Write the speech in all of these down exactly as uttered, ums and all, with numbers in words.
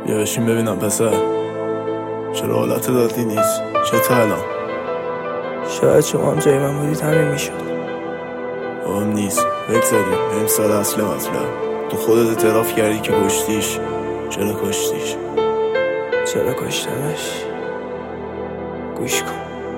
بیا بشین ببینم پسر، چرا حالت دادی نیست؟ چطور الان؟ شاید شما هم جای من بودید همین میشد. مهم نیست، بگذاریم بریم سر اصل مطلب. تو خودت اعتراف کردی که کشتیش. چرا کشتیش؟ چرا کشتمش؟ گوش کن.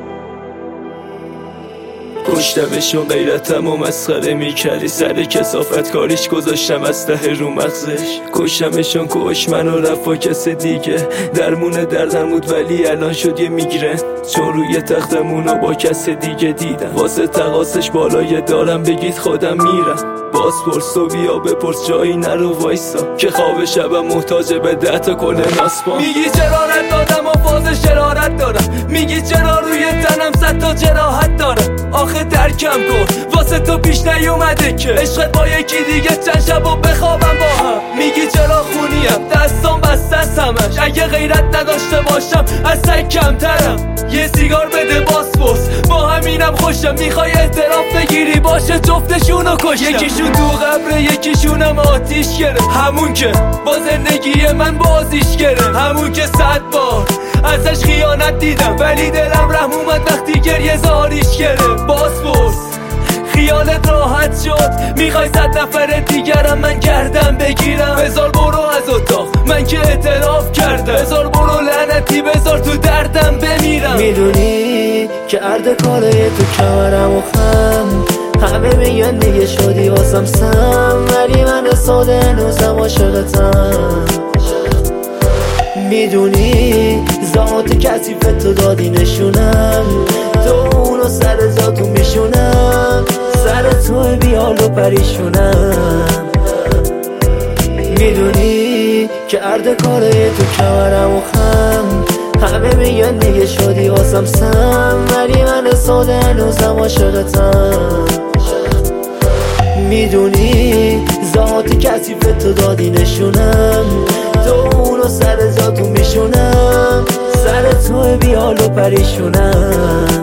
کشتمشون غیرتم و مسخره میکردی، سر کسافت کاریش گذاشتم اسلحه رو مغزش. کشتمشون کش منو رفت با کس دیگه، درمون دردم بود ولی الان شد یه میگرن، چون روی تختمونو با کس دیگه دیدم. واسه تقاسش بالای دارم بگید خودم میرم. باز پرس و بیا بپرس جایی نرو وایسا، که خواب شبم محتاج به ده تا کل ناسپا. میگی چرا رد دادم و باز شرارت دارم، میگی چرا روی تنم صد تا جراحت دارم. آخه درکم کن واسه تو پیش نیومده که عشقت با یکی دیگه چند شب و بخوابم با هم. میگی چرا خونیم دستام بسته است همش، اگه غیرت نداشته باشم از سگ کمترم. یه سیگار بده باسپورس با همینم خوشم، میخوای اعتراف بگیری باشه جفتشونو کشم. یکیشون تو قبره یکیشونم آتیش گره، همون که با زندگی من بازیش گره، همون که صد بار ازش خیانت دیدم ولی دلم رحم اومد وقتی گریه زاریش گره. باسپورس خیالت راحت شد، میخوای صد نفر دیگرم من گردم بگیرم. بذار برو از اتاق من که اعتراف کردم، بذار برو لعنتی بذار تو دردم بمیرم. میدونی که عرض کاره تو کمرم و خم، همه میگن دیگه شدی واسم سم، ولی من ساده هنوزم عاشقتم. میدونی ذات کثیف تو دادی نشونم، تو اونو سر ذاتو میشونم، سر تو بیال و پریشونم. میدونی که عرض کاره تو کمرم و خم، همه میگن دیگه شدی واسم سم، ولی من ساده هنوزم عاشقتم. میدونی ذات کثیف تو دادی نشونم، تو اونو سر ذاتو میشونم، سر تو بیال و پریشونم.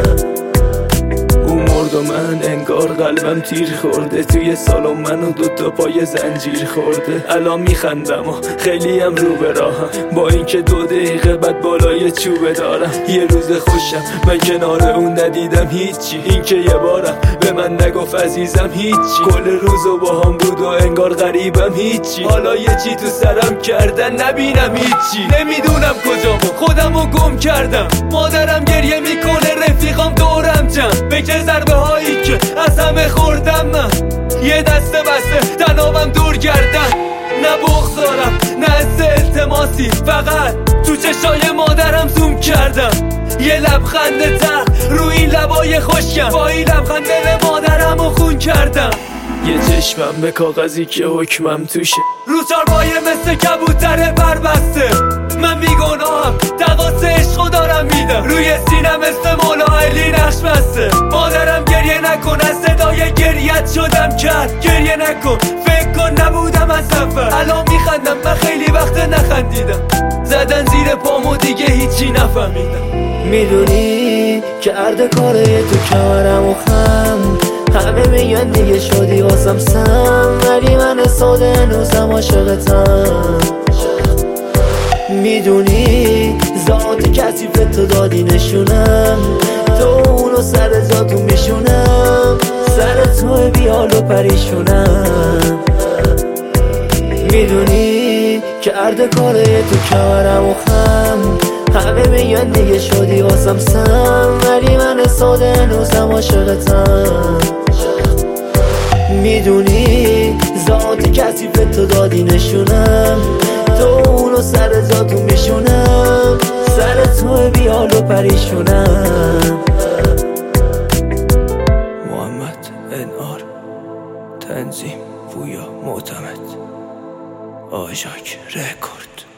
مرد و من انگار قلبم تیر خورده، توی سالن منو دوتا پای زنجیر خورده. الان میخندم و خیلی هم رو به راهم، با اینکه دو دقیقه بعد بالای چوبه دارم. یه روز خوشم من کنار اون ندیدم هیچی، این که یه بارم به من نگفت عزیزم هیچی. کل روزو با هم بود و انگار غریبم هیچی، حالا یه چی تو سرم کردن نبینم هیچی. نمیدونم کجا بود خودمو گم کردم، مادرم گریه میکنه رفیقام دورم جمع، بکر ضربه هایی که از همه خوردم من. یه دسته بسته تنابم دور گردن، نه بغض دارم نه از التماسی، فقط تو چشای مادرم زوم کردم. یه لبخنده تق روی این لبای خوشم، با این لبخند دل مادرم رو خون کردم. یه چشمم به کاغذی که حکمم توشه، رو چارپایه مثل کبوتر بربسته. من بیگناهم تقاص عشقو دارم میدم، روی سینم مثل مولا علی نقش بسته. مادرم گریه نکن از صدای گریت شدم کرد، گریه نکن فکر کن نبودم از سفر. الان میخندم من خیلی وقت نخندیدم، زدن زیر پامو دیگه هیچی نفهمیدم. میدونی که عرض کاره تو کمرم و خم، همه میگن دیگه شدی واسم سم، ولی من ساده هنوزم عاشقتم. میدونی ذات کثیف تو دادی نشونم، تو اونو سر ذاتو میشونم، سر تو بیال و پریشونم. میدونی که عرض کاره تو کمرم و خم، همه میگن دیگه شدی واسم سم، ولی من ساده هنوزم عاشقتم. میدونی ذات کثیف تو دادی نشونم، تو اونو سر ذاتو میشونم، سر تو بیال و پریشونم. محمد انار، تنظیم پویا معتمد، آژاک رکورد.